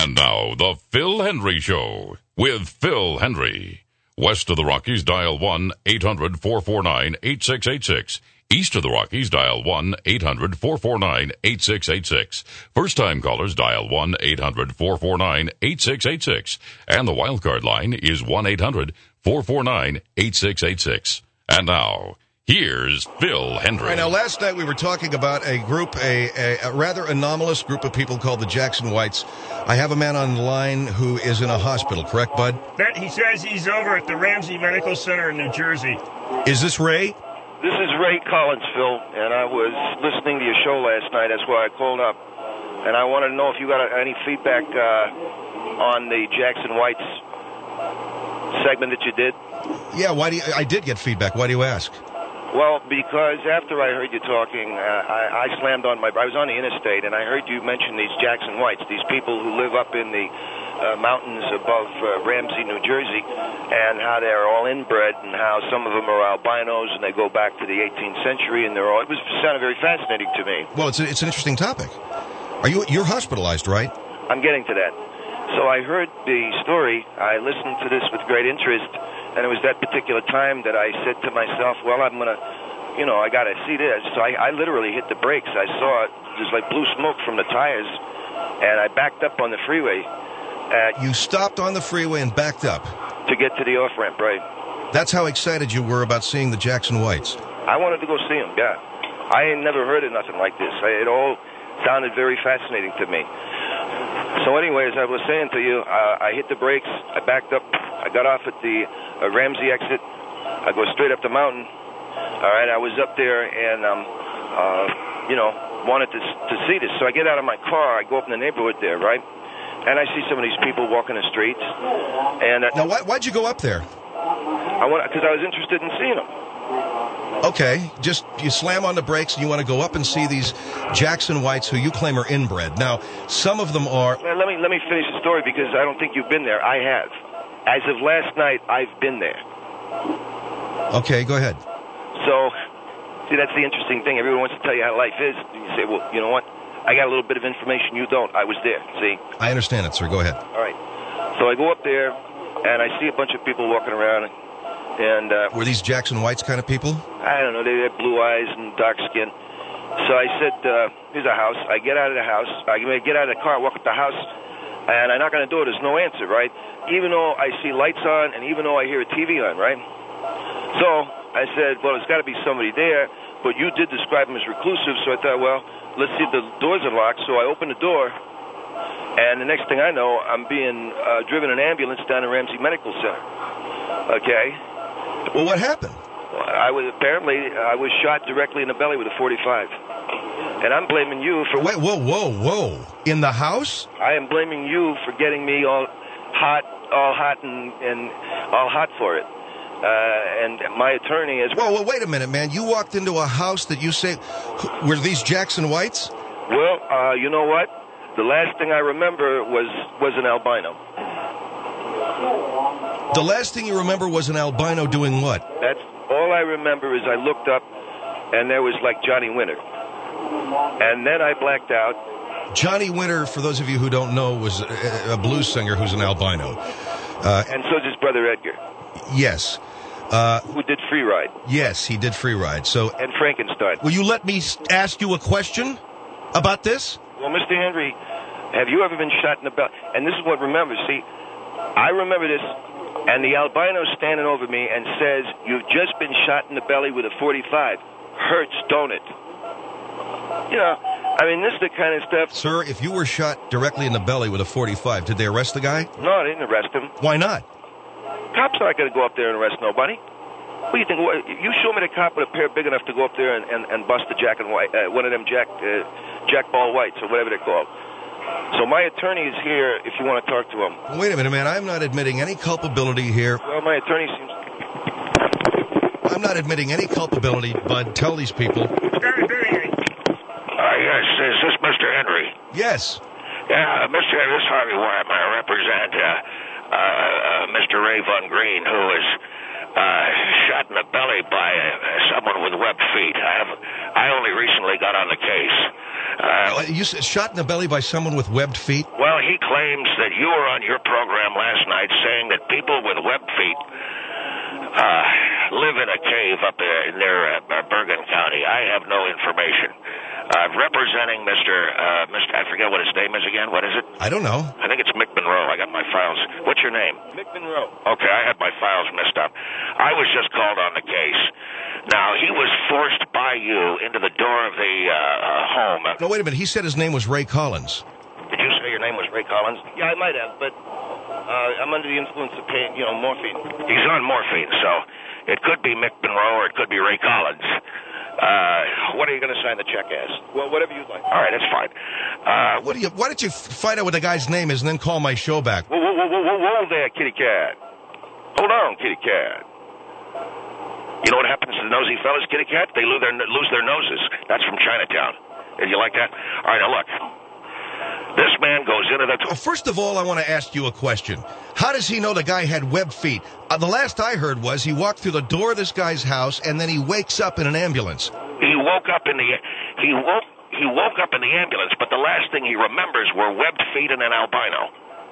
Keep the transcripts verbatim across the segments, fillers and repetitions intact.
And now, the Phil Hendry Show with Phil Hendry. West of the Rockies, dial one eight hundred four four nine eight six eight six. East of the Rockies, dial one eight hundred four four nine eight six eight six. First-time callers, dial one eight hundred four four nine eight six eight six. And the wildcard line is one eight hundred four four nine eight six eight six. And now, here's Phil Hendry. All right, now, last night we were talking about a group, a, a, a rather anomalous group of people called the Jackson Whites. I have a man on the line who is in a hospital, correct, Bud? That he says he's over at the Ramsey Medical Center in New Jersey. Is this Ray? This is Ray Collins, Phil, and I was listening to your show last night. That's why I called up. And I wanted to know if you got any feedback uh, on the Jackson Whites segment that you did. Yeah, why do you, I did get feedback. Why do you ask? Well, because after I heard you talking, uh, I, I slammed on my... I was on the interstate, and I heard you mention these Jackson Whites, these people who live up in the uh, mountains above uh, Ramsey, New Jersey, and how they're all inbred, and how some of them are albinos, and they go back to the eighteenth century, and they're all... It was sounded very fascinating to me. Well, it's a, it's an interesting topic. Are you You're hospitalized, right? I'm getting to that. So I heard the story. I listened to this with great interest. And it was that particular time that I said to myself, well, I'm going to, you know, I got to see this. So I, I literally hit the brakes. I saw it. There's like blue smoke from the tires. And I backed up on the freeway. At, you stopped on the freeway and backed up? To get to the off-ramp, right. That's how excited you were about seeing the Jackson Whites? I wanted to go see them, yeah. I ain't never heard of nothing like this. I, it all sounded very fascinating to me. So anyway, as I was saying to you, uh, I hit the brakes. I backed up. I got off at the uh, Ramsey exit. I go straight up the mountain. All right, I was up there and, um, uh, you know, wanted to to see this. So I get out of my car. I go up in the neighborhood there, right? And I see some of these people walking the streets. And uh, now, why, why'd you go up there? I want because I was interested in seeing them. Okay, just you slam on the brakes and you want to go up and see these Jackson Whites who you claim are inbred. Now, some of them are... Well, let me let me finish the story because I don't think you've been there. I have. As of last night, I've been there. Okay, go ahead. So, see, that's the interesting thing. Everyone wants to tell you how life is. You say, well, you know what? I got a little bit of information you don't. I was there, see? I understand it, sir. Go ahead. All right. So I go up there, and I see a bunch of people walking around. And uh, were these Jackson Whites kind of people? I don't know. They had blue eyes and dark skin. So I said, uh, here's a house. I get out of the house. I get out of the car, walk up the house, and I knock on the door. There's no answer, right? Even though I see lights on and even though I hear a T V on, right? So I said, well, there's got to be somebody there. But you did describe them as reclusive, so I thought, well, let's see if the doors are locked. So I opened the door, and the next thing I know, I'm being uh, driven in an ambulance down to Ramsey Medical Center. Okay? Well, what happened? I was apparently I was shot directly in the belly with a forty-five, and I'm blaming you for. Wait, whoa, whoa, whoa! In the house? I am blaming you for getting me all hot, all hot, and, and all hot for it. Uh, and my attorney is. Whoa, whoa, wait a minute, man! You walked into a house that you say were these Jackson Whites? Well, uh, you know what? The last thing I remember was was an albino. The last thing you remember was an albino doing what? That's all I remember is I looked up, and there was like Johnny Winter. And then I blacked out. Johnny Winter, for those of you who don't know, was a, a blues singer who's an albino. Uh, and so does Brother Edgar. Yes. Uh, who did Free Ride. Yes, he did Free Ride. So, and Frankenstein. Will you let me ask you a question about this? Well, Mister Henry, have you ever been shot in the belly? And this is what remember. See, I remember this. And the albino's standing over me and says, you've just been shot in the belly with a forty-five. Hurts, don't it? You know, I mean, this is the kind of stuff... Sir, if you were shot directly in the belly with a forty-five, did they arrest the guy? No, they didn't arrest him. Why not? Cops aren't going to go up there and arrest nobody. What do you think? You show me the cop with a pair big enough to go up there and, and, and bust the Jack and White, uh, one of them Jack, uh, Jack Ball Whites or whatever they're called. So my attorney is here if you want to talk to him. Wait a minute, man. I'm not admitting any culpability here. Well, my attorney seems... I'm not admitting any culpability, Bud. Tell these people. Uh, yes, is this Mister Henry? Yes. Yeah, Mister This is Harvey Wyatt. I represent uh, uh, uh, Mister Ray Von Green, who is Uh, shot in the belly by uh, someone with webbed feet. I have. I only recently got on the case. Uh, You said shot in the belly by someone with webbed feet? well, he claims that you were on your program last night saying that people with webbed feet uh, live in a cave up there near uh, Bergen County. I have no information. Uh, representing Mister Uh, Mister I forget what his name is again. What is it? I don't know. I think it's Mick Monroe. I got my files. What's your name? Mick Monroe. Okay, I had my files messed up. I was just called on the case. Now, he was forced by you into the door of the uh, uh, home. No, wait a minute. He said his name was Ray Collins. Did you say your name was Ray Collins? Yeah, I might have, but uh, I'm under the influence of pain, you know, morphine. He's on morphine, so it could be Mick Monroe or it could be Ray Collins. Uh, what are you going to sign the check as? Well, whatever you'd like. All right, that's fine. Uh, What do you? Why don't you find out what the guy's name is and then call my show back? Whoa, whoa, whoa, whoa, whoa, whoa there, kitty cat. Hold on, kitty cat. you know what happens to the nosy fellas, kitty cat? They lose their, lose their noses. That's from Chinatown. Did you like that? All right, now look. This man goes into the... Well, first of all, I want to ask you a question. How does he know the guy had webbed feet? Uh, the last I heard was he walked through the door of this guy's house and then he wakes up in an ambulance. He woke up in the... He woke... He woke up in the ambulance, but the last thing he remembers were webbed feet and an albino.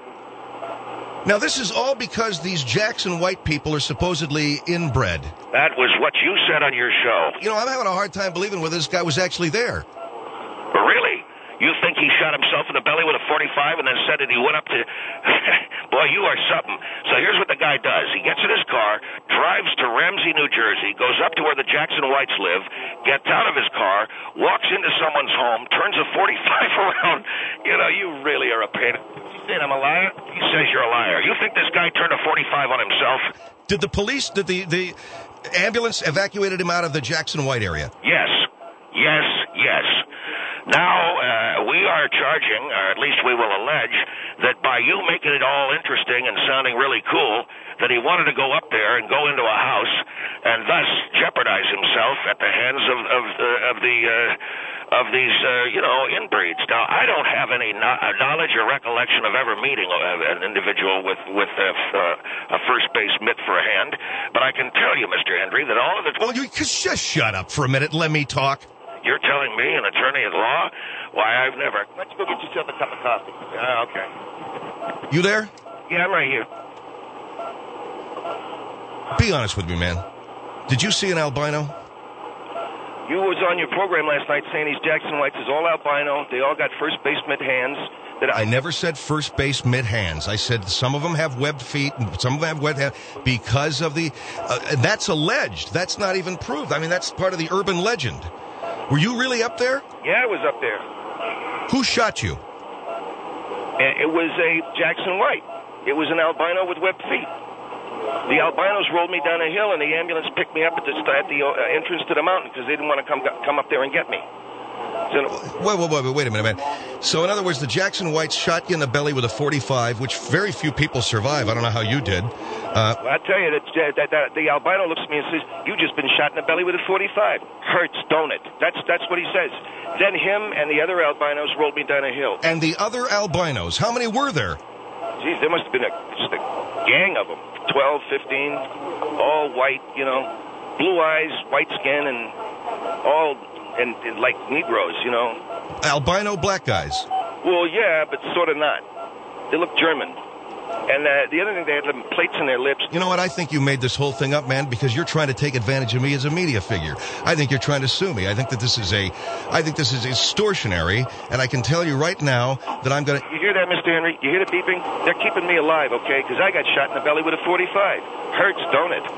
Now, this is all because these Jackson White people are supposedly inbred. That was what you said on your show. You know, I'm having a hard time believing whether this guy was actually there. Really? You think he shot himself in the belly with a forty-five and then said that he went up to... Boy, you are something. So here's what the guy does. He gets in his car, drives to Ramsey, New Jersey, goes up to where the Jackson Whites live, gets out of his car, walks into someone's home, turns a forty-five around. You know, you really are a pain. You saying I'm a liar? He says you're a liar. You think this guy turned a forty-five on himself? Did the police, did the, the ambulance evacuated him out of the Jackson White area? Yes. Yes, yes. Now, uh, we are charging, or at least we will allege, that by you making it all interesting and sounding really cool, that he wanted to go up there and go into a house and thus jeopardize himself at the hands of, of, uh, of the... Uh, of these, uh, you know, inbreeds. Now, I don't have any no- knowledge or recollection of ever meeting an individual with, with a, uh, a first base mitt for a hand, but I can tell you, Mister Hendry, that all of the... Oh, you just shut up for a minute. Let me talk. You're telling me, an attorney at law? Why, I've never... Why don't you go get yourself a cup of coffee? Ah, okay. You there? Yeah, I'm right here. Be honest with me, man. Did you see an albino? You was on your program last night saying these Jackson Whites is all albino. They all got first base mid hands. That I never said first base mid hands. I said some of them have webbed feet and some of them have webbed hands because of the... Uh, and that's alleged. That's not even proved. I mean, that's part of the urban legend. Were you really up there? Yeah, I was up there. Who shot you? And it was a Jackson White. It was an albino with webbed feet. The albinos rolled me down a hill, and the ambulance picked me up at the, at the uh, entrance to the mountain because they didn't want to come come up there and get me. So, wait, wait, wait, wait a minute, man. So, in other words, the Jackson Whites shot you in the belly with a forty-five, which very few people survive. I don't know how you did. Uh, well, I tell you, that, that, that the albino looks at me and says, "You just been shot in the belly with a forty-five. Hurts, don't it?" That's that's what he says. Then him and the other albinos rolled me down a hill. And the other albinos, how many were there? Geez, there must have been a, just a gang of them. twelve, fifteen, all white, you know, blue eyes, white skin, and all, and, and like Negroes, you know. Albino black guys? Well, yeah, but sort of not. They look German. And uh, the other thing, they had them plates in their lips. You know what? I think you made this whole thing up, man, because you're trying to take advantage of me as a media figure. I think you're trying to sue me. I think that this is a, I think this is extortionary, and I can tell you right now that I'm going to... You hear that, Mister Henry? You hear the beeping? They're keeping me alive, okay? Because I got shot in the belly with a forty-five. Hurts, don't it?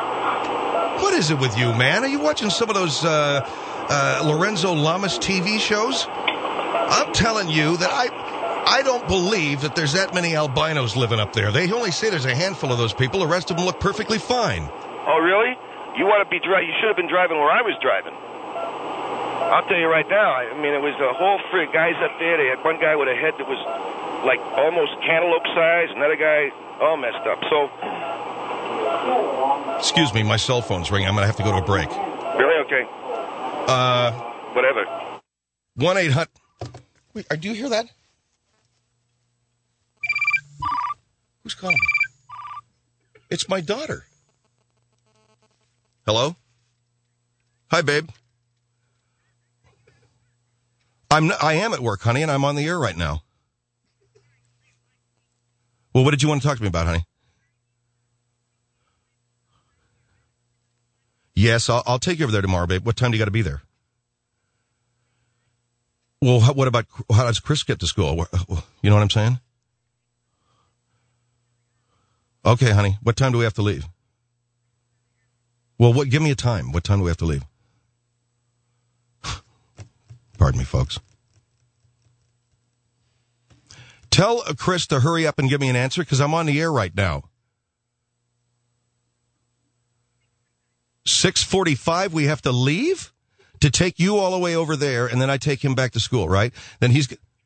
What is it with you, man? Are you watching some of those uh, uh, Lorenzo Lamas T V shows? I'm telling you that I... I don't believe that there's that many albinos living up there. They only say there's a handful of those people. The rest of them look perfectly fine. Oh, really? You want to be dri- You should have been driving where I was driving. I'll tell you right now. I mean, it was a whole frig guys up there. They had one guy with a head that was like almost cantaloupe size. Another guy all messed up. So. Excuse me, my cell phone's ringing. I'm going to have to go to a break. Really? Okay. Uh. Whatever. one eight hundred Wait, do you hear that? Who's calling me? It's my daughter. Hello? Hi, babe. I'm n- I am at work, honey, and I'm on the air right now. Well, what did you want to talk to me about, honey? Yes, I'll, I'll take you over there tomorrow, babe. What time do you got to be there? Well, how, what about, how does Chris get to school? You know what I'm saying? Okay, honey. What time do we have to leave? Well, what? Give me a time. What time do we have to leave? Pardon me, folks. Tell Chris to hurry up and give me an answer because I'm on the air right now. six forty-five, we have to leave to take you all the way over there, and then I take him back to school, right? Then he's...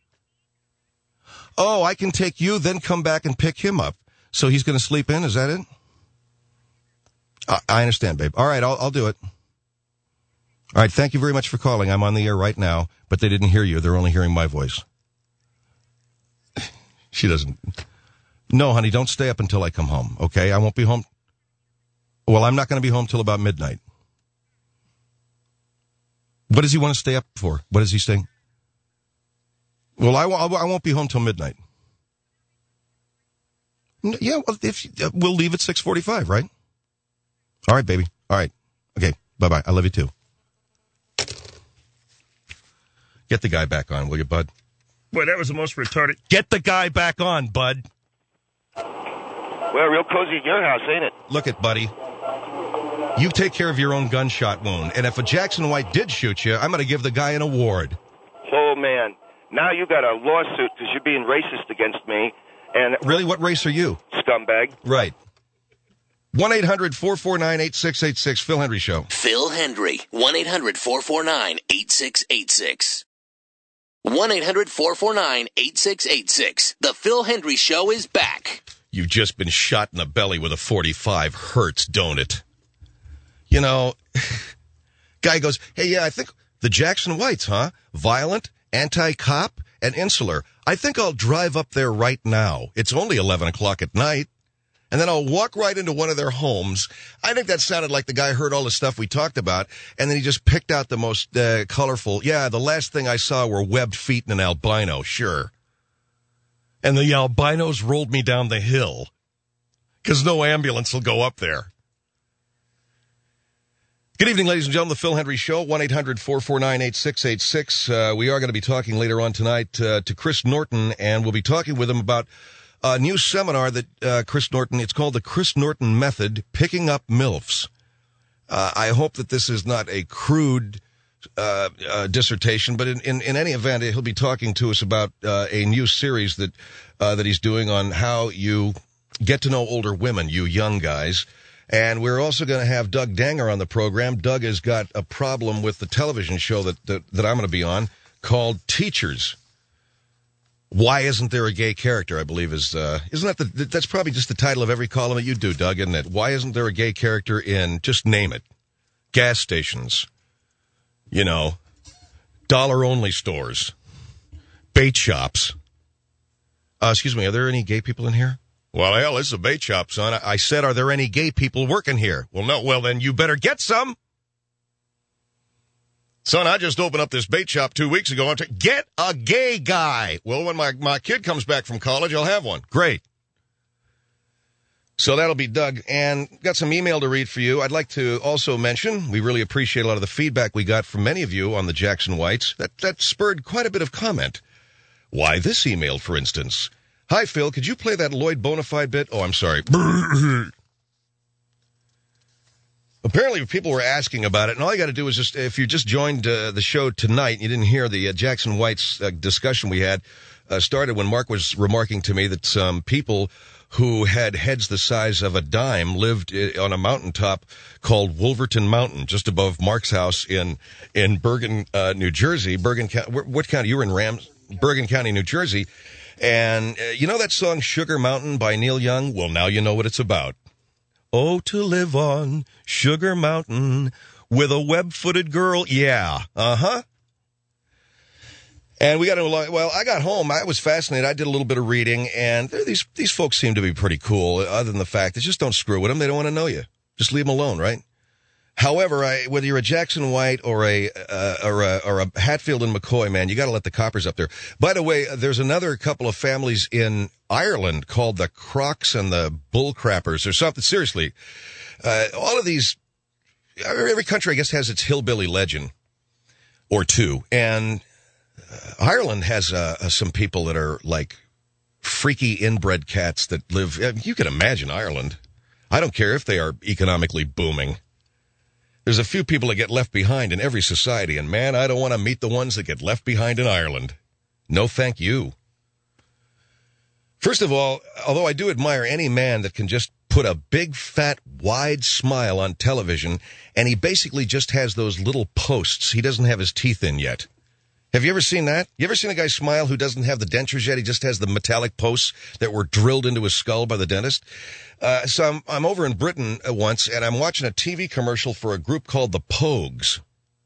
Oh, I can take you, then come back and pick him up. So he's going to sleep in? Is that it? I, I understand, babe. All right, I'll, I'll do it. All right, thank you very much for calling. I'm on the air right now, but they didn't hear you. They're only hearing my voice. She doesn't. No, honey, don't stay up until I come home, okay? I won't be home. Well, I'm not going to be home till about midnight. What does he want to stay up for? What is he saying? Well, I, I won't be home till midnight. Yeah, well, if uh, we'll leave at six forty-five, right? All right, baby. All right. Okay, bye-bye. I love you, too. Get the guy back on, will you, bud? Boy, that was the most retarded. Get the guy back on, bud. Well, real cozy at your house, ain't it? Look it, buddy. You take care of your own gunshot wound, and if a Jackson White did shoot you, I'm going to give the guy an award. Oh, man. Now you got a lawsuit because you're being racist against me. And really, what race are you? Scumbag. Right. one eight hundred four four nine eight six eight six, Phil Hendry Show. Phil Hendry, one eight hundred four four nine eight six eight six. one eight hundred four four nine eight six eight six. The Phil Hendry Show is back. You've just been shot in the belly with a forty-five. Hurts, don't it? You know, guy goes, hey, yeah, I think the Jackson Whites, huh? Violent, anti-cop, and insular. I think I'll drive up there right now. It's only eleven o'clock at night. And then I'll walk right into one of their homes. I think that sounded like the guy heard all the stuff we talked about, and then he just picked out the most uh, colorful. Yeah, the last thing I saw were webbed feet and an albino, sure. And the albinos rolled me down the hill because no ambulance will go up there. Good evening, ladies and gentlemen. The Phil Hendry Show, one eight hundred four four nine eight six eight six. Uh, we are going to be talking later on tonight uh, to Chris Norton, and we'll be talking with him about a new seminar that uh, Chris Norton, it's called the Chris Norton Method, Picking Up MILFs. Uh, I hope that this is not a crude uh, uh, dissertation, but in, in, in any event, he'll be talking to us about uh, a new series that uh, that he's doing on how you get to know older women, you young guys. And we're also going to have Doug Danger on the program. Doug has got a problem with the television show that that, that I'm going to be on called Teachers. Why isn't there a gay character, I believe, is, uh, isn't that the, that's probably just the title of every column that you do, Doug, isn't it? Why isn't there a gay character in, just name it, gas stations, you know, dollar-only stores, bait shops. Uh, excuse me, are there any gay people in here? Well, hell, this is a bait shop, son. I, I said, are there any gay people working here? Well, no. Well, then you better get some. Son, I just opened up this bait shop two weeks ago. I'm t- Get a gay guy. Well, when my, my kid comes back from college, I'll have one. Great. So that'll be Doug. And got some email to read for you. I'd like to also mention, we really appreciate a lot of the feedback we got from many of you on the Jackson Whites. That, that spurred quite a bit of comment. Why this email, for instance? Hi, Phil. Could you play that Lloyd Bonafide bit? Oh, I'm sorry. Apparently, people were asking about it, and all you got to do is just, if you just joined uh, the show tonight and you didn't hear the uh, Jackson White's uh, discussion we had, uh, started when Mark was remarking to me that some people who had heads the size of a dime lived on a mountaintop called Wolverton Mountain, just above Mark's house in in Bergen, uh, New Jersey. Bergen County. What county? You were in Rams, Bergen County, New Jersey. And uh, you know that song Sugar Mountain by Neil Young? Well, now you know what it's about. Oh, to live on Sugar Mountain with a web-footed girl. Yeah. Uh-huh. And we got to, well, I got home. I was fascinated. I did a little bit of reading, and these these folks seem to be pretty cool, other than the fact that just don't screw with them. They don't want to know you. Just leave them alone, right? However, I, whether you're a Jackson White or a, uh, or a or a Hatfield and McCoy, man, you got to let the coppers up there. By the way, there's another couple of families in Ireland called the Crocs and the Bullcrappers or something. Seriously, uh, all of these, every country, I guess, has its hillbilly legend or two, and uh, Ireland has uh, uh, some people that are like freaky inbred cats that live. Uh, you can imagine Ireland. I don't care if they are economically booming. There's a few people that get left behind in every society, and man, I don't want to meet the ones that get left behind in Ireland. No, thank you. First of all, although I do admire any man that can just put a big, fat, wide smile on television, and he basically just has those little posts. He doesn't have his teeth in yet. Have you ever seen that? You ever seen a guy smile who doesn't have the dentures yet? He just has the metallic posts that were drilled into his skull by the dentist. Uh, so I'm, I'm over in Britain once, and I'm watching a T V commercial for a group called the Pogues.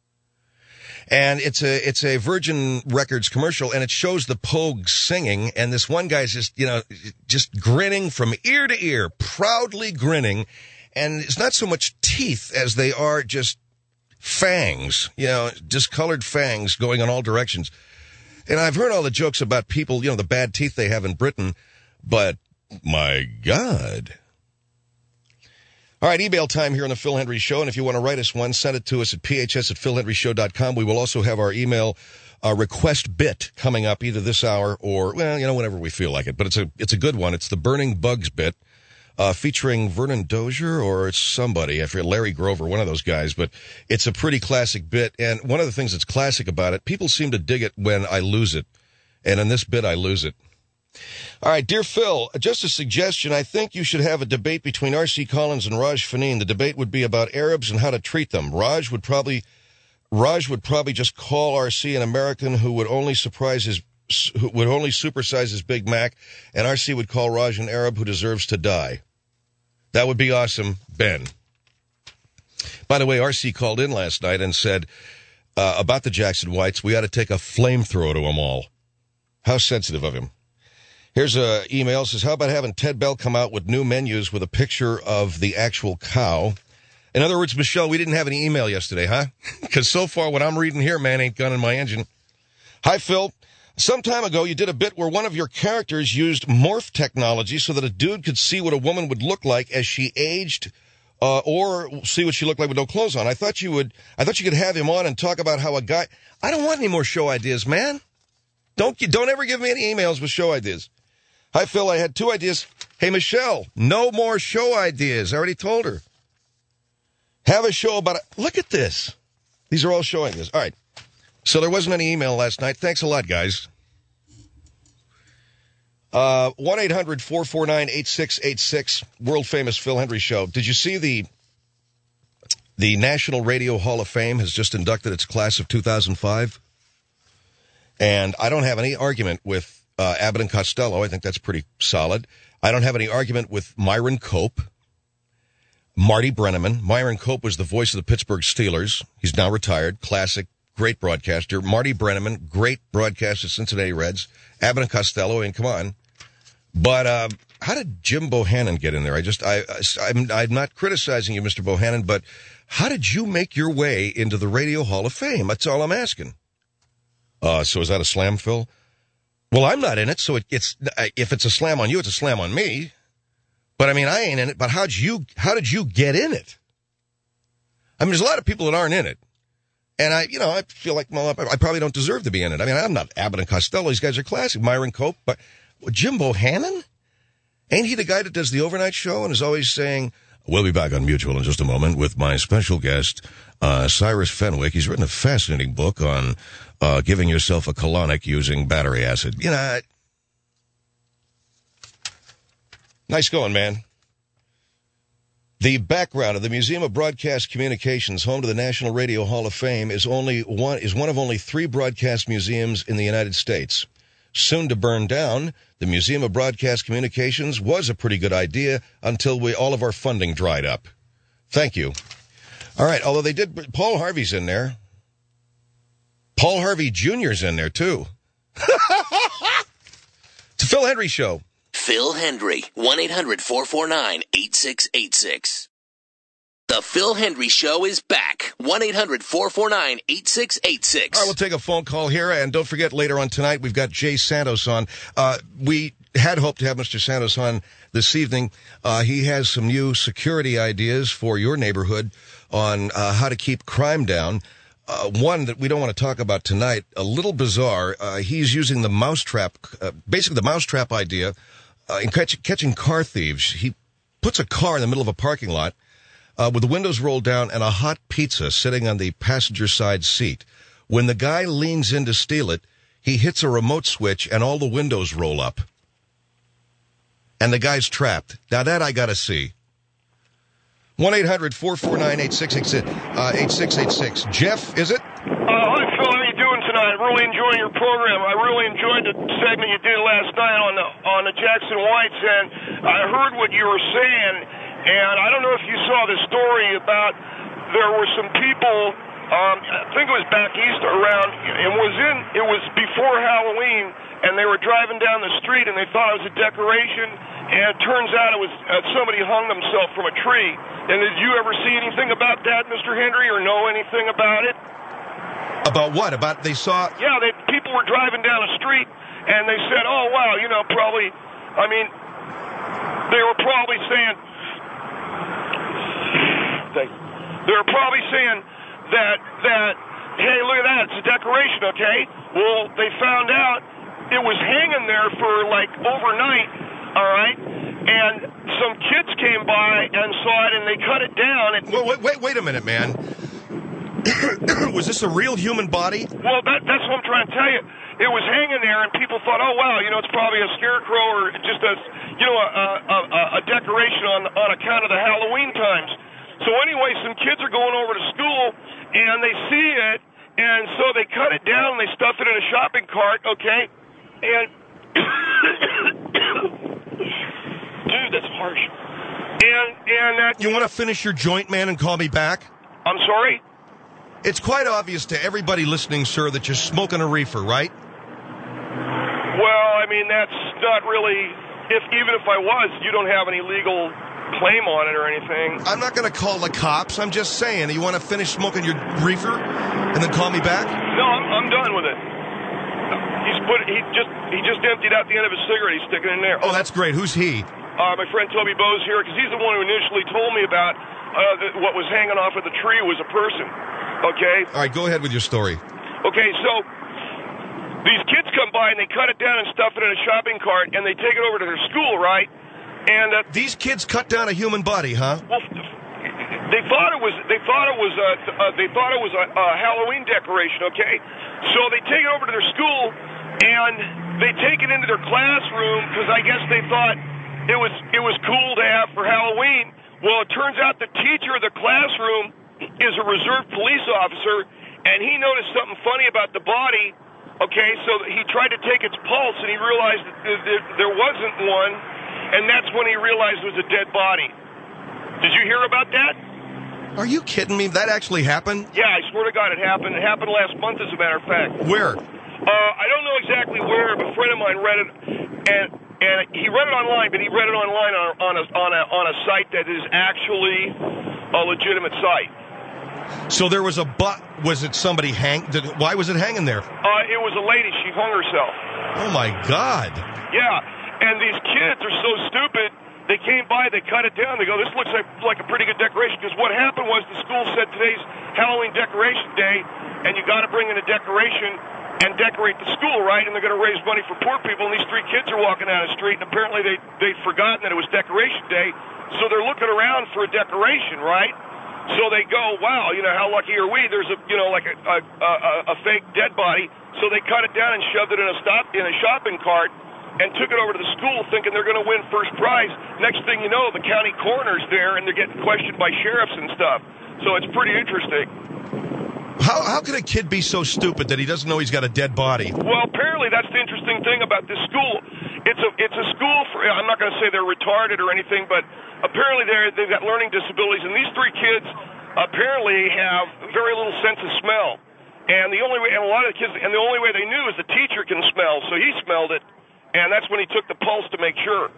And it's a, it's a Virgin Records commercial, and it shows the Pogues singing, and this one guy's just, you know, just grinning from ear to ear, proudly grinning. And it's not so much teeth as they are just fangs, you know, discolored fangs going in all directions. And I've heard all the jokes about people, you know, the bad teeth they have in Britain, but my God. All right, email time here on the Phil Hendry Show, and if you want to write us one, send it to us at p h s at phil hendry show dot com. We will also have our email uh, request bit coming up either this hour or, well, you know, whenever we feel like it. But it's a it's a good one. It's the Burning Bugs bit. Uh, featuring Vernon Dozier, or it's somebody, I forget, Larry Grover, one of those guys, but it's a pretty classic bit, and one of the things that's classic about it, people seem to dig it when I lose it, and in this bit, I lose it. All right, dear Phil, just a suggestion, I think you should have a debate between R C Collins and Raj Faneen. The debate would be about Arabs and how to treat them. Raj would probably, Raj would probably just call R C an American who would only surprise his who would only supersize his Big Mac, and R C would call Raj an Arab who deserves to die. That would be awesome, Ben. By the way, R C called in last night and said uh, about the Jackson Whites, we ought to take a flamethrower to them all. How sensitive of him. Here's an email. It says, how about having Ted Bell come out with new menus with a picture of the actual cow? In other words, Michelle, we didn't have any email yesterday, huh? Because so far what I'm reading here, man, ain't gun in my engine. Hi, Phil. Some time ago, you did a bit where one of your characters used morph technology so that a dude could see what a woman would look like as she aged, uh, or see what she looked like with no clothes on. I thought you would, I thought you could have him on and talk about how a guy, I don't want any more show ideas, man. Don't, don't ever give me any emails with show ideas. Hi, Phil, I had two ideas. Hey, Michelle, no more show ideas. I already told her. Have a show about it. Look at this. These are all show ideas. All right. So there wasn't any email last night. Thanks a lot, guys. Uh, one eight hundred four four nine eight six eight six, world-famous Phil Hendry Show. Did you see the the National Radio Hall of Fame has just inducted its class of two thousand five? And I don't have any argument with uh, Abbott and Costello. I think that's pretty solid. I don't have any argument with Myron Cope, Marty Brenneman. Myron Cope was the voice of the Pittsburgh Steelers. He's now retired. Classic. Great broadcaster. Marty Brenneman, great broadcaster, Cincinnati Reds. Abbott and Costello, and come on. But uh, how did Jim Bohannon get in there? I just, I, I'm, I'm not criticizing you, Mister Bohannon, but how did you make your way into the Radio Hall of Fame? That's all I'm asking. Uh, so is that a slam, Phil? Well, I'm not in it, so it, it's if it's a slam on you, it's a slam on me. But I mean, I ain't in it. But how'd you, how did you get in it? I mean, there's a lot of people that aren't in it. And I, you know, I feel like, well, I probably don't deserve to be in it. I mean, I'm not Abbott and Costello. These guys are classic. Myron Cope, but Jim Bohannon? Ain't he the guy that does the overnight show and is always saying, we'll be back on Mutual in just a moment with my special guest, uh, Cyrus Fenwick. He's written a fascinating book on, uh, giving yourself a colonic using battery acid. You know, I... nice going, man. The background of the Museum of Broadcast Communications, home to the National Radio Hall of Fame, is only one is one of only three broadcast museums in the United States. Soon to burn down, the Museum of Broadcast Communications was a pretty good idea until we all of our funding dried up. Thank you. All right, although they did, Paul Harvey's in there. Paul Harvey Junior's in there, too. It's a Phil Hendry Show. Phil Hendry, one eight hundred four four nine eight six eight six. The Phil Hendry Show is back. one eight hundred four four nine eight six eight six. All right, we'll take a phone call here, and don't forget, later on tonight, we've got Jay Santos on. Uh, we had hoped to have Mister Santos on this evening. Uh, he has some new security ideas for your neighborhood on uh, how to keep crime down. Uh, one that we don't want to talk about tonight, a little bizarre. Uh, he's using the mousetrap, uh, basically the mousetrap idea uh, in catch, catching car thieves. He puts a car in the middle of a parking lot uh, with the windows rolled down and a hot pizza sitting on the passenger side seat. When the guy leans in to steal it, he hits a remote switch and all the windows roll up. And the guy's trapped. Now that I gotta see. one eight hundred four four nine eight six eight six. Uh, eight six eight six. Jeff, is it? Uh, hi, Phil. How you doing tonight? I'm really enjoying your program. I really enjoyed the segment you did last night on the on the Jackson Whites, and I heard what you were saying. And I don't know if you saw the story about there were some people. Um, I think it was back east around. It was in. It was before Halloween, and they were driving down the street, and they thought it was a decoration. And it turns out it was uh, somebody hung themselves from a tree. And did you ever see anything about that, Mister Hendry, or know anything about it? About what? About they saw... Yeah, they, people were driving down the street, and they said, oh, wow, you know, probably... I mean, they were probably saying... They, they were probably saying that, that, hey, look at that, it's a decoration, okay? Well, they found out it was hanging there for, like, overnight, all right? And some kids came by and saw it, and they cut it down. And well, wait, wait, wait a minute, man. Was this a real human body? Well, that, that's what I'm trying to tell you. It was hanging there, and people thought, oh, wow, you know, it's probably a scarecrow or just a, you know, a, a, a decoration on, on account of the Halloween times. So anyway, some kids are going over to school, and they see it, and so they cut it down, and they stuff it in a shopping cart, okay? And... Dude, that's harsh. And and that... You want to finish your joint, man, and call me back? I'm sorry? It's quite obvious to everybody listening, sir, that you're smoking a reefer, right? Well, I mean, that's not really... If even if I was, you don't have any legal claim on it or anything. I'm not going to call the cops. I'm just saying. You want to finish smoking your reefer and then call me back? No, I'm, I'm done with it. He's put... He just, he just emptied out the end of his cigarette. He's sticking it in there. Oh, that's great. Who's he? Uh, my friend Toby Bose here, because he's the one who initially told me about uh, the, what was hanging off of the tree was a person, okay? All right, go ahead with your story. Okay, so these kids come by, and they cut it down and stuff it in a shopping cart, and they take it over to their school, right? And uh, these kids cut down a human body, huh? Well, they thought it was they thought it was a, uh, they thought it was a, a Halloween decoration, okay? So they take it over to their school, and they take it into their classroom, because I guess they thought It was it was cool to have for Halloween. Well, it turns out the teacher of the classroom is a reserve police officer, and he noticed something funny about the body. Okay, so he tried to take its pulse, and he realized that there wasn't one, and that's when he realized it was a dead body. Did you hear about that? Are you kidding me? That actually happened? Yeah, I swear to God it happened. It happened last month, as a matter of fact. Where? Uh, I don't know exactly where, but a friend of mine read it, and... And he read it online, but he read it online on, on, a, on, a, on a site that is actually a legitimate site. So there was a but. Was it somebody hang? Did, why was it hanging there? Uh, it was a lady. She hung herself. Oh, my God. Yeah. And these kids are so stupid. They came by, they cut it down. They go, this looks like, like a pretty good decoration. Because what happened was the school said today's Halloween decoration day, and you got to bring in a decoration and decorate the school, right? And they're going to raise money for poor people. And these three kids are walking down the street, and apparently they, they'd forgotten that it was decoration day. So they're looking around for a decoration, right? So they go, wow, you know, how lucky are we? There's a, you know, like a, a, a, a fake dead body. So they cut it down and shoved it in a stop in a shopping cart and took it over to the school thinking they're going to win first prize. Next thing you know, the county coroner's there, and they're getting questioned by sheriffs and stuff. So it's pretty interesting. How how can a kid be so stupid that he doesn't know he's got a dead body? Well, apparently that's the interesting thing about this school. It's a it's a school for, I'm not going to say they're retarded or anything, but apparently they're, they've got learning disabilities, and these three kids apparently have very little sense of smell. And the only way, and a lot of the kids, and the only way they knew is the teacher can smell, so he smelled it, and that's when he took the pulse to make sure.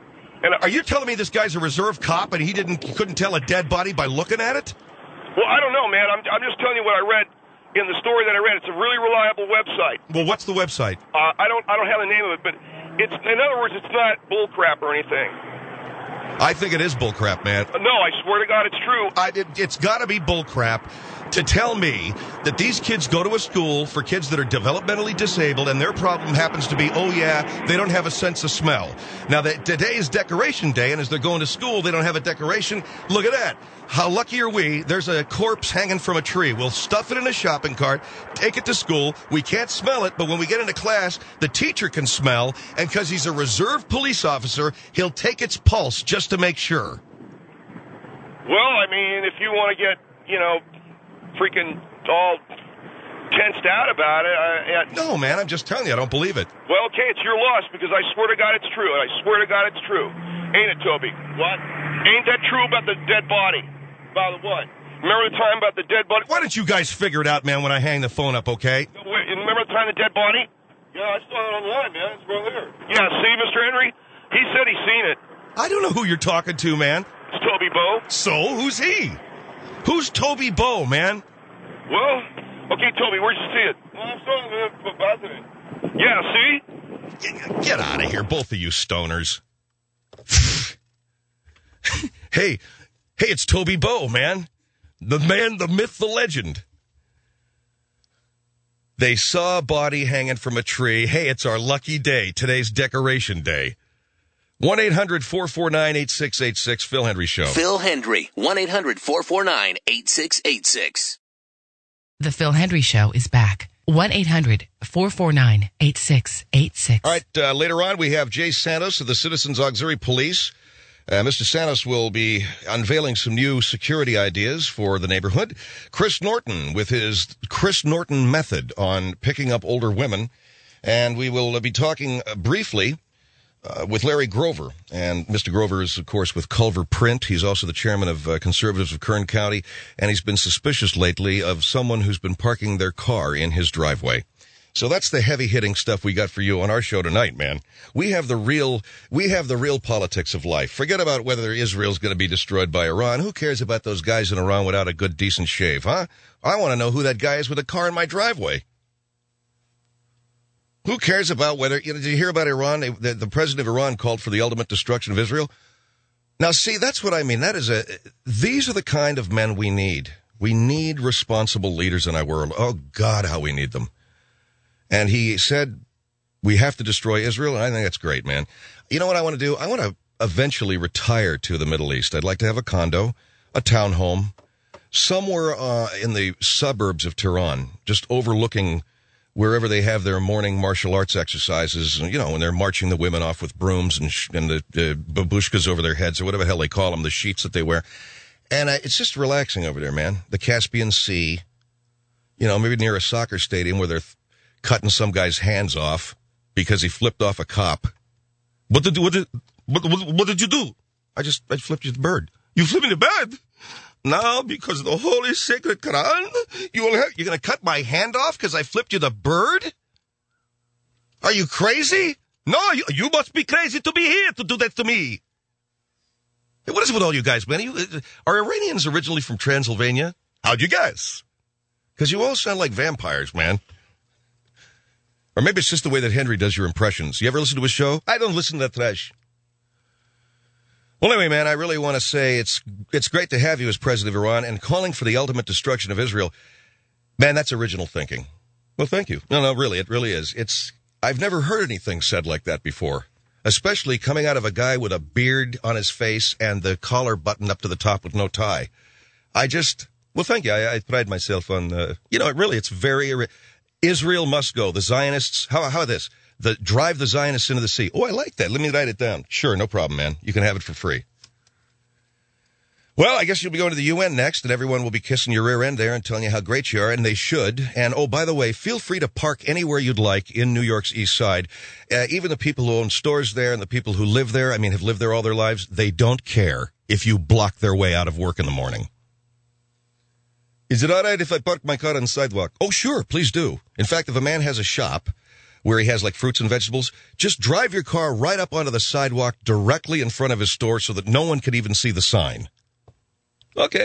And Are you telling me this guy's a reserve cop and he didn't he couldn't tell a dead body by looking at it? Well, I don't know, man. I'm, I'm just telling you what I read in the story that I read. It's a really reliable website. Well, what's the website? Uh, I don't I don't have the name of it, but it's in other words, it's not bull crap or anything. I think it is bullcrap, man. Uh, no, I swear to God, it's true. I, it, it's got to be bullcrap to tell me that these kids go to a school for kids that are developmentally disabled and their problem happens to be, oh, yeah, they don't have a sense of smell. Now, that today is decoration day, and as they're going to school, they don't have a decoration. Look at that. How lucky are we? There's a corpse hanging from a tree. We'll stuff it in a shopping cart, take it to school. We can't smell it, but when we get into class, the teacher can smell, and because he's a reserve police officer, he'll take its pulse just to make sure. Well, I mean, if you want to get, you know, freaking all tensed out about it. I, I, no, man, I'm just telling you, I don't believe it. Well, okay, it's your loss because I swear to God it's true. I swear to God it's true. Ain't it, Toby? What? Ain't that true about the dead body? About what? Remember the time about the dead body? Why don't you guys figure it out, man, when I hang the phone up, okay? Wait, remember the time the dead body? Yeah, I saw it online, man. It's right here. Yeah, see, Mister Henry? He said he's seen it. I don't know who you're talking to, man. It's Toby Bowe. So, who's he? Who's Toby Bowe, man? Well, okay, Toby, where'd you see it? Well, I saw it about it. Yeah, see? Get out of here, both of you stoners. hey, hey, it's Toby Bowe, man. The man, the myth, the legend. They saw a body hanging from a tree. Hey, it's our lucky day. Today's decoration day. one eight hundred four four nine eight six eight six, Phil Hendry Show. Phil Hendry, one eight hundred four four nine eight six eight six. The Phil Hendry Show is back. one eight hundred four four nine eight six eight six. All right, uh, later on we have Jay Santos of the Citizens Auxiliary Police. Uh, Mister Santos will be unveiling some new security ideas for the neighborhood. Chris Norton with his Chris Norton method on picking up older women. And we will be talking uh, briefly uh, with Larry Grover. And Mister Grover is, of course, with Culver Print. He's also the chairman of uh, Conservatives of Kern County. And he's been suspicious lately of someone who's been parking their car in his driveway. So that's the heavy-hitting stuff we got for you on our show tonight, man. We have the real, we have the real politics of life. Forget about whether Israel's going to be destroyed by Iran. Who cares about those guys in Iran without a good, decent shave, huh? I want to know who that guy is with a car in my driveway. Who cares about whether, you know, did you hear about Iran? The, the president of Iran called for the ultimate destruction of Israel. Now, see, that's what I mean. That is a, these are the kind of men we need. We need responsible leaders in our world. Oh, God, how we need them. And he said, we have to destroy Israel, and I think that's great, man. You know what I want to do? I want to eventually retire to the Middle East. I'd like to have a condo, a townhome, somewhere uh, in the suburbs of Tehran, just overlooking wherever they have their morning martial arts exercises, you know, when they're marching the women off with brooms and, sh- and the uh, babushkas over their heads, or whatever the hell they call them, the sheets that they wear. And uh, it's just relaxing over there, man. The Caspian Sea, you know, maybe near a soccer stadium where they're th- cutting some guy's hands off because he flipped off a cop. What did what did what, what, what did you do? I just I flipped you the bird. You flipped me the bird? Now, because of the holy sacred Quran, you will have, you're going to cut my hand off because I flipped you the bird? Are you crazy? No, you, you must be crazy to be here to do that to me. Hey, what is it with all you guys, man? Are, you, are Iranians originally from Transylvania? How'd you guess? Because you all sound like vampires, man. Or maybe it's just the way that Henry does your impressions. You ever listen to his show? I don't listen to that trash. Well, anyway, man, I really want to say it's it's great to have you as president of Iran and calling for the ultimate destruction of Israel. Man, that's original thinking. Well, thank you. No, no, really, it really is. It's I've never heard anything said like that before, especially coming out of a guy with a beard on his face and the collar buttoned up to the top with no tie. I just, well, thank you. I, I pride myself on, uh, you know, really, it's very... Israel must go. The Zionists, how how this? The drive the Zionists into the sea. Oh, I like that. Let me write it down. Sure, no problem, man. You can have it for free. Well, I guess you'll be going to the U N next, and everyone will be kissing your rear end there and telling you how great you are, and they should. And, oh, by the way, feel free to park anywhere you'd like in New York's East Side. Uh, even the people who own stores there and the people who live there, I mean, have lived there all their lives, they don't care if you block their way out of work in the morning. Is it all right if I park my car on the sidewalk? Oh, sure, please do. In fact, if a man has a shop where he has like fruits and vegetables. Just drive your car right up onto the sidewalk directly in front of his store so that no one could even see the sign. Okay.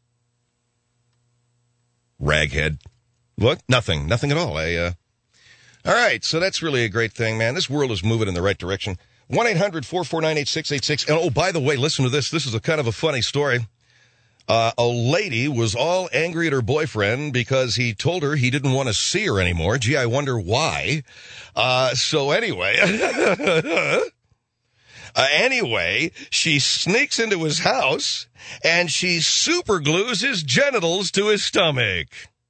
Raghead. What? Nothing. Nothing at all. I, uh... All right, so that's really a great thing, man. This world is moving in the right direction. one eight hundred four four nine eight six eight six. And, oh, by the way, listen to this. This is a kind of a funny story. Uh, a lady was all angry at her boyfriend because he told her he didn't want to see her anymore. Gee, I wonder why. Uh, so anyway, uh, anyway, she sneaks into his house and she super glues his genitals to his stomach.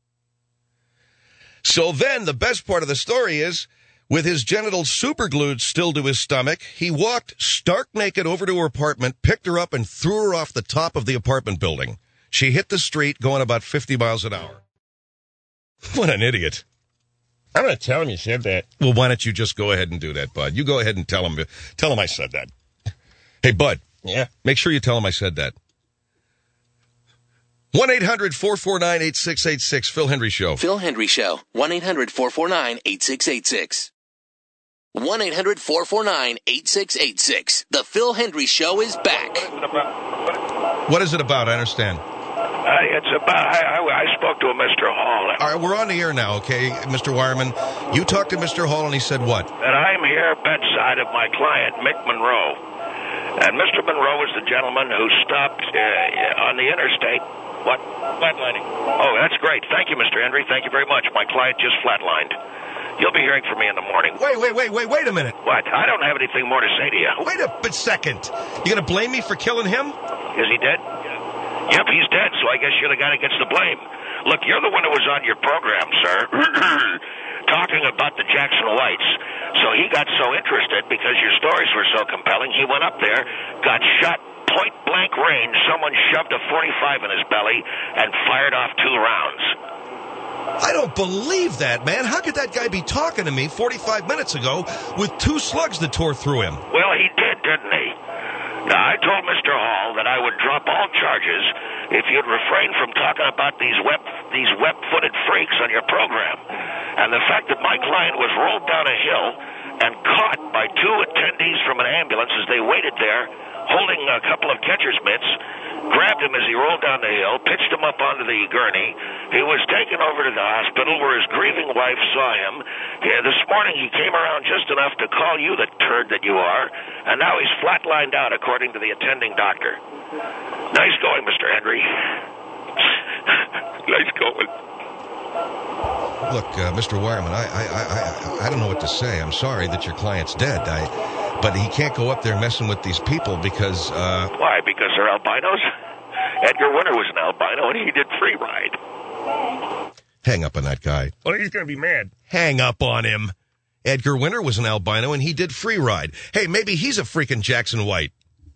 So then the best part of the story is, with his genitals superglued still to his stomach, he walked stark naked over to her apartment, picked her up, and threw her off the top of the apartment building. She hit the street going about fifty miles an hour. What an idiot. I'm going to tell him you said that. Well, why don't you just go ahead and do that, Bud? You go ahead and tell him, tell him I said that. Hey, Bud. Yeah? Make sure you tell him I said that. one eight hundred four four nine eight six eight six, Phil Hendry Show. Phil Hendry Show, one eight hundred four four nine eight six eight six. one eight hundred four four nine eight six eight six. The Phil Hendry Show is back. What is it about? I understand. Uh, it's about, I, I, I spoke to a Mister Hall. All right, we're on the air now, okay, Mister Wireman. You talked to Mister Hall, and he said what? And I'm here bedside of my client, Mick Monroe. And Mister Monroe is the gentleman who stopped uh, on the interstate. What? Flatlining. Oh, that's great. Thank you, Mister Henry. Thank you very much. My client just flatlined. You'll be hearing from me in the morning. Wait, wait, wait, wait, wait a minute. What? I don't have anything more to say to you. Wait a bit second. You going to blame me for killing him? Is he dead? Yep, he's dead, so I guess you're the guy that gets the blame. Look, you're the one who was on your program, sir, talking about the Jackson Whites. So he got so interested because your stories were so compelling, he went up there, got shot point-blank range. Someone shoved a forty-five in his belly and fired off two rounds. I don't believe that, man. How could that guy be talking to me forty-five minutes ago with two slugs that tore through him? Well, he did, didn't he? Now, I told Mister Hall that I would drop all charges if you'd refrain from talking about these web these web-footed freaks on your program. And the fact that my client was rolled down a hill and caught by two attendees from an ambulance as they waited there, holding a couple of catcher's mitts, grabbed him as he rolled down the hill, pitched him up onto the gurney. He was taken over to the hospital where his grieving wife saw him. Yeah, this morning he came around just enough to call you the turd that you are, and now he's flatlined out according to the attending doctor. Nice going, Mister Henry. Nice going. Look, uh, Mister Wireman, I, I, I, I don't know what to say. I'm sorry that your client's dead. I, but he can't go up there messing with these people because, uh... Why? Because they're albinos? Edgar Winter was an albino and he did free ride. Hang up on that guy. Well, he's going to be mad. Hang up on him. Edgar Winter was an albino and he did free ride. Hey, maybe he's a freaking Jackson White.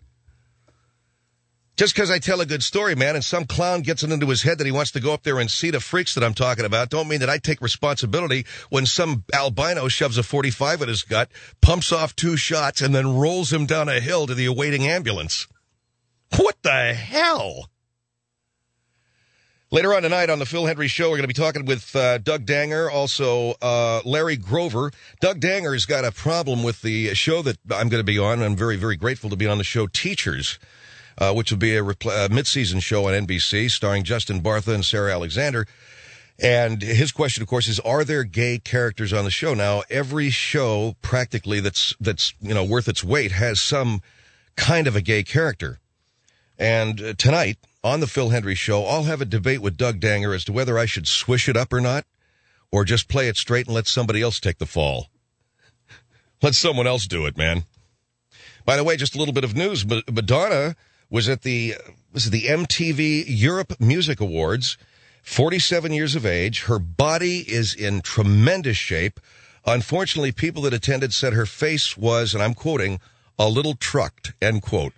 Just because I tell a good story, man, and some clown gets it into his head that he wants to go up there and see the freaks that I'm talking about, don't mean that I take responsibility when some albino shoves a forty-five in his gut, pumps off two shots, and then rolls him down a hill to the awaiting ambulance. What the hell? Later on tonight on the Phil Hendry Show, we're going to be talking with uh, Doug Danger, also uh, Larry Grover. Doug Danger's got a problem with the show that I'm going to be on. I'm very, very grateful to be on the show Teachers. Uh, which will be a, repl- a mid-season show on N B C starring Justin Bartha and Sarah Alexander. And his question, of course, is, are there gay characters on the show? Now, every show practically that's, that's you know, worth its weight has some kind of a gay character. And uh, tonight, on the Phil Hendry Show, I'll have a debate with Doug Danger as to whether I should swish it up or not, or just play it straight and let somebody else take the fall. Let someone else do it, man. By the way, just a little bit of news. Madonna was at the, this is the M T V Europe Music Awards, forty-seven years of age. Her body is in tremendous shape. Unfortunately, people that attended said her face was, and I'm quoting, a little trucked, end quote.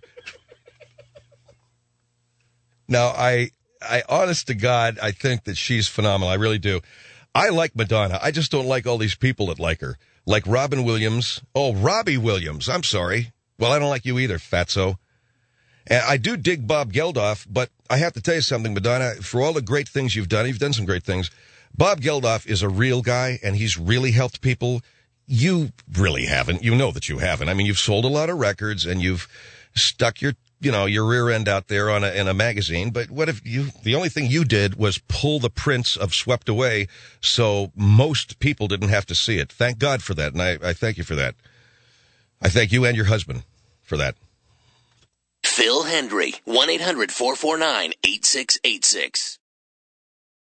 Now, I, I, honest to God, I think that she's phenomenal. I really do. I like Madonna. I just don't like all these people that like her. Like Robin Williams. Oh, Robbie Williams. I'm sorry. Well, I don't like you either, fatso. And I do dig Bob Geldof, but I have to tell you something, Madonna, for all the great things you've done, you've done some great things. Bob Geldof is a real guy, and he's really helped people. you really haven't. You know that you haven't. I mean, you've sold a lot of records and you've stuck your, you know, your rear end out there on a, in a magazine. But what if you, the only thing you did was pull the prints of Swept Away so most people didn't have to see it. Thank God for that. And I, I thank you for that. I thank you and your husband for that. Phil Hendrie, one eight hundred four four nine eight six eight six.